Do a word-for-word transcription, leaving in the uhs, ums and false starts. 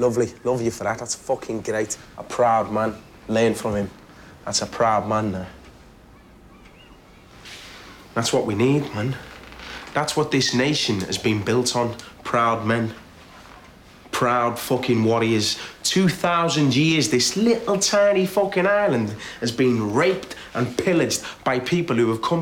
lovely. Love you for that. That's fucking great. A proud man. Learn from him. That's a proud man there. That's what we need, man. That's what this nation has been built on. Proud men. Proud fucking warriors. Two thousand years, this little tiny fucking island has been raped and pillaged by people who have come